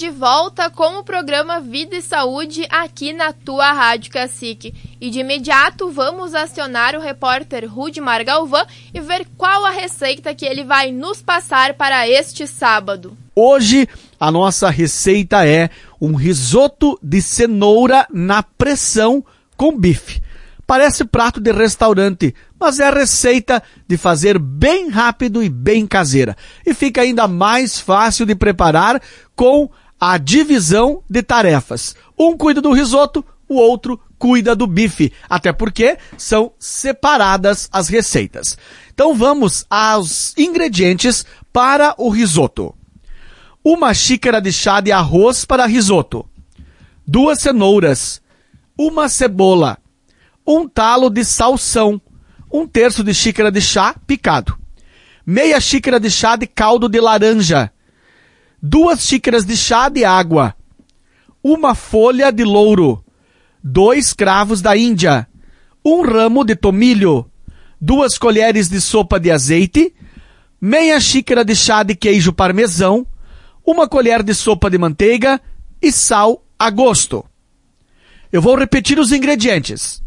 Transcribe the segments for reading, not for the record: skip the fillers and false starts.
de volta com o programa Vida e Saúde aqui na tua Rádio Cacique. E de imediato vamos acionar o repórter Rudimar Galvão e ver qual a receita que ele vai nos passar para este sábado. Hoje a nossa receita é um risoto de cenoura na pressão com bife. Parece prato de restaurante, mas é a receita de fazer bem rápido e bem caseira. E fica ainda mais fácil de preparar com a divisão de tarefas. Um cuida do risoto, o outro cuida do bife, até porque são separadas as receitas. Então vamos aos ingredientes para o risoto. 1 xícara de chá de arroz para risoto, 2 cenouras, 1 cebola, 1 talo de salsão, 1/3 de xícara de chá picado, meia xícara de chá de caldo de laranja, 2 xícaras de chá de água, 1 folha de louro, 2 cravos da Índia, 1 ramo de tomilho, 2 colheres de sopa de azeite, meia xícara de chá de queijo parmesão, 1 colher de sopa de manteiga e sal a gosto. Eu vou repetir os ingredientes.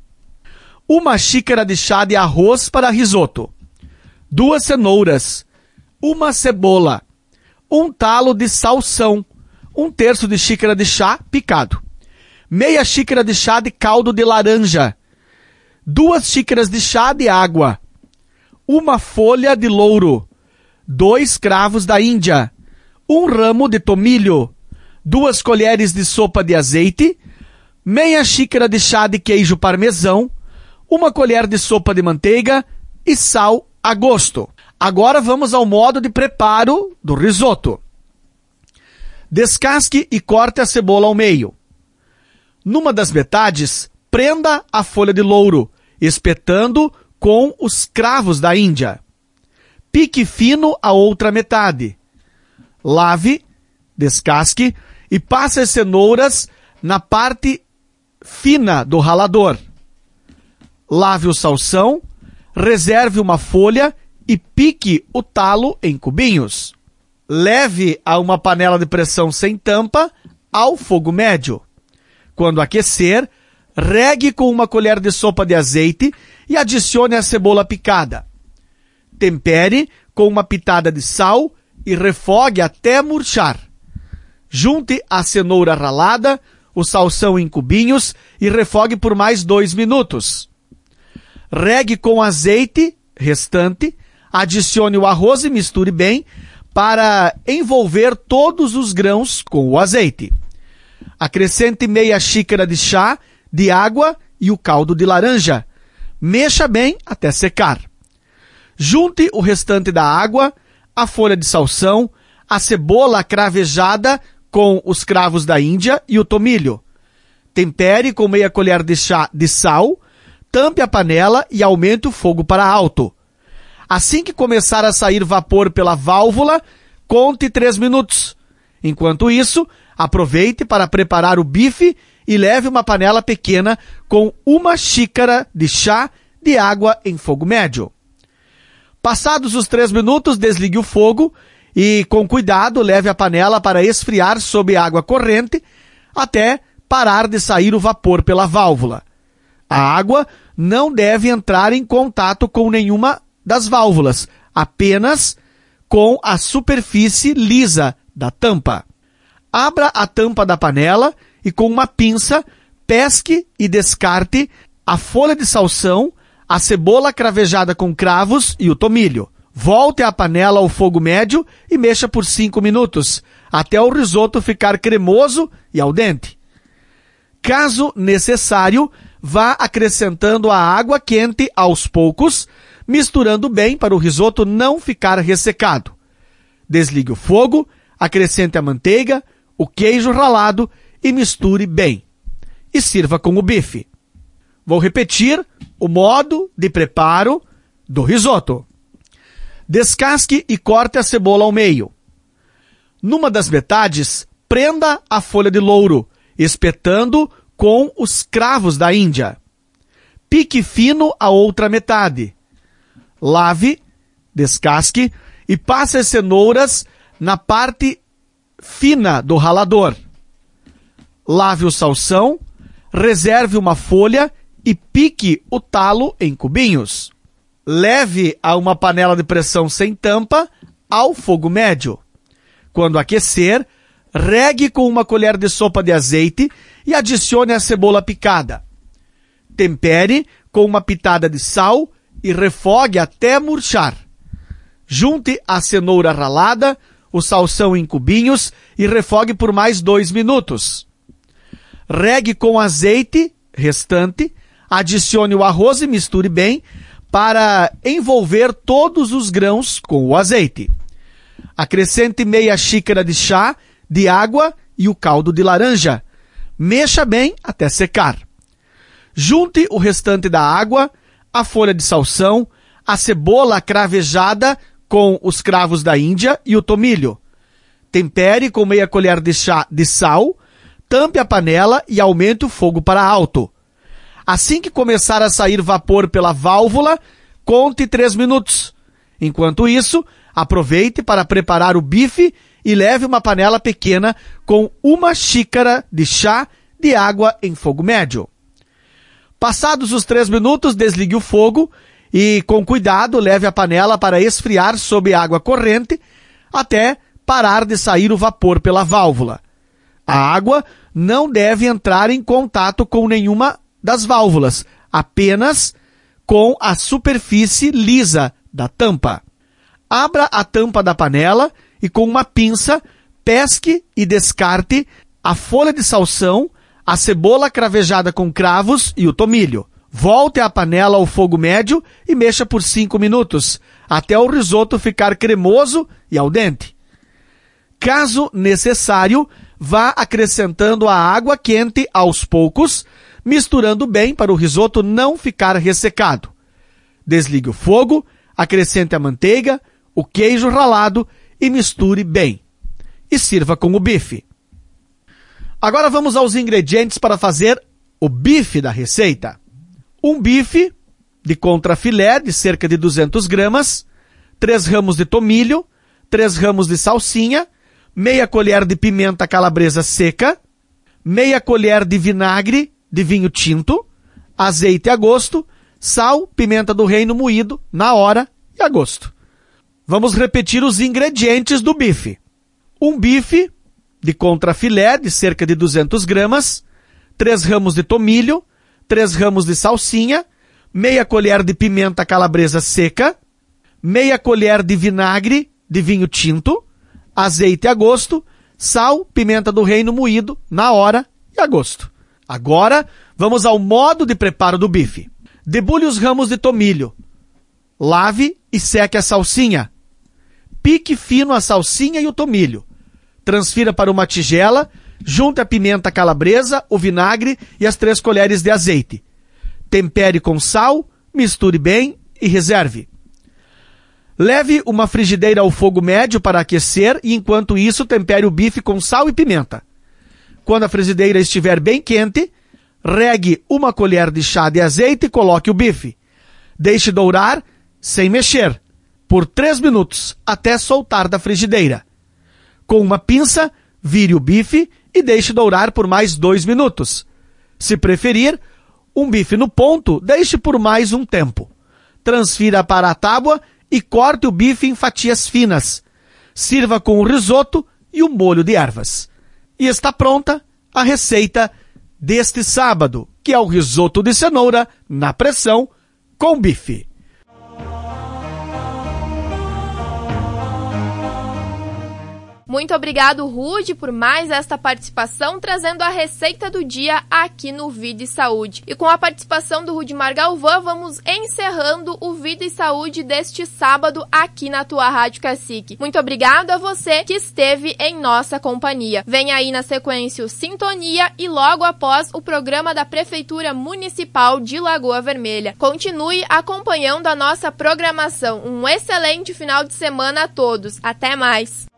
1 xícara de chá de arroz para risoto, 2 cenouras, 1 cebola, 1 talo de salsão, 1/3 de xícara de chá picado, meia xícara de chá de caldo de laranja, 2 xícaras de chá de água, 1 folha de louro, 2 cravos da Índia, 1 ramo de tomilho, 2 colheres de sopa de azeite, meia xícara de chá de queijo parmesão, 1 colher de sopa de manteiga e sal a gosto. Agora vamos ao modo de preparo do risoto. Descasque e corte a cebola ao meio. Numa das metades, prenda a folha de louro, espetando com os cravos da Índia. Pique fino a outra metade. Lave, descasque e passe as cenouras na parte fina do ralador. Lave o salsão, reserve uma folha e pique o talo em cubinhos. Leve a uma panela de pressão sem tampa ao fogo médio. Quando aquecer, regue com 1 colher de sopa de azeite e adicione a cebola picada. Tempere com uma pitada de sal e refogue até murchar. Junte a cenoura ralada, o salsão em cubinhos e refogue por mais 2 minutos. Regue com azeite restante, adicione o arroz e misture bem para envolver todos os grãos com o azeite. Acrescente meia xícara de chá de água e o caldo de laranja. Mexa bem até secar. Junte o restante da água, a folha de salsão, a cebola cravejada com os cravos da Índia e o tomilho. Tempere com meia colher de chá de sal, tampe a panela e aumente o fogo para alto. Assim que começar a sair vapor pela válvula, conte 3 minutos. Enquanto isso, aproveite para preparar o bife e leve uma panela pequena com 1 xícara de chá de água em fogo médio. Passados os 3 minutos, desligue o fogo e, com cuidado, leve a panela para esfriar sob água corrente até parar de sair o vapor pela válvula. A água não deve entrar em contato com nenhuma das válvulas, apenas com a superfície lisa da tampa. Abra a tampa da panela e com uma pinça pesque e descarte a folha de salsão, a cebola cravejada com cravos e o tomilho. Volte a panela ao fogo médio e mexa por 5 minutos, até o risoto ficar cremoso e al dente. Caso necessário, vá acrescentando a água quente aos poucos, misturando bem para o risoto não ficar ressecado. Desligue o fogo, acrescente a manteiga, o queijo ralado e misture bem. E sirva com o bife. Vou repetir o modo de preparo do risoto. Descasque e corte a cebola ao meio. Numa das metades, prenda a folha de louro, espetando com os cravos da Índia. Pique fino a outra metade. Lave, descasque e passe as cenouras na parte fina do ralador. Lave o salsão, reserve uma folha e pique o talo em cubinhos. Leve a uma panela de pressão sem tampa ao fogo médio. Quando aquecer, regue com uma colher de sopa de azeite e adicione a cebola picada. Tempere com uma pitada de sal e refogue até murchar. Junte a cenoura ralada, o salsão em cubinhos e refogue por mais 2 minutos. Regue com azeite restante, adicione o arroz e misture bem para envolver todos os grãos com o azeite. Acrescente meia xícara de chá de água e o caldo de laranja. Mexa bem até secar. Junte o restante da água, a folha de salsão, a cebola cravejada com os cravos da Índia e o tomilho. Tempere com meia colher de chá de sal, tampe a panela e aumente o fogo para alto. Assim que começar a sair vapor pela válvula, conte 3 minutos. Enquanto isso, aproveite para preparar o bife e leve uma panela pequena com 1 xícara de chá de água em fogo médio. Passados os 3 minutos, desligue o fogo e, com cuidado, leve a panela para esfriar sob água corrente até parar de sair o vapor pela válvula. A água não deve entrar em contato com nenhuma das válvulas, apenas com a superfície lisa da tampa. Abra a tampa da panela e com uma pinça pesque e descarte a folha de salsão, a cebola cravejada com cravos e o tomilho. Volte a panela ao fogo médio e mexa por 5 minutos, até o risoto ficar cremoso e al dente. Caso necessário, vá acrescentando a água quente aos poucos, misturando bem para o risoto não ficar ressecado. Desligue o fogo, acrescente a manteiga, o queijo ralado e misture bem. E sirva com o bife. Agora vamos aos ingredientes para fazer o bife da receita. Um bife de contrafilé de cerca de 200 gramas, 3 ramos de tomilho, 3 ramos de salsinha, meia colher de pimenta calabresa seca, meia colher de vinagre de vinho tinto, azeite a gosto, sal, pimenta do reino moído na hora e a gosto. Vamos repetir os ingredientes do bife. Um bife de contrafilé de cerca de 200 gramas, 3 ramos de tomilho, 3 ramos de salsinha, meia colher de pimenta calabresa seca, meia colher de vinagre de vinho tinto, azeite a gosto, sal, pimenta do reino moído na hora e a gosto. Agora, vamos ao modo de preparo do bife. Debulhe os ramos de tomilho. Lave e seque a salsinha. Pique fino a salsinha e o tomilho. Transfira para uma tigela, junte a pimenta calabresa, o vinagre e as 3 colheres de azeite. Tempere com sal, misture bem e reserve. Leve uma frigideira ao fogo médio para aquecer e, enquanto isso, tempere o bife com sal e pimenta. Quando a frigideira estiver bem quente, regue uma colher de chá de azeite e coloque o bife. Deixe dourar, sem mexer, por 3 minutos, até soltar da frigideira. Com uma pinça, vire o bife e deixe dourar por mais 2 minutos. Se preferir, um bife no ponto, deixe por mais um tempo. Transfira para a tábua e corte o bife em fatias finas. Sirva com o risoto e o molho de ervas. E está pronta a receita deste sábado, que é o risoto de cenoura na pressão com bife. Muito obrigado, Rude, por mais esta participação, trazendo a receita do dia aqui no Vida e Saúde. E com a participação do Rudimar Galvão, vamos encerrando o Vida e Saúde deste sábado aqui na tua Rádio Cacique. Muito obrigado a você que esteve em nossa companhia. Vem aí na sequência o Sintonia e logo após o programa da Prefeitura Municipal de Lagoa Vermelha. Continue acompanhando a nossa programação. Um excelente final de semana a todos. Até mais!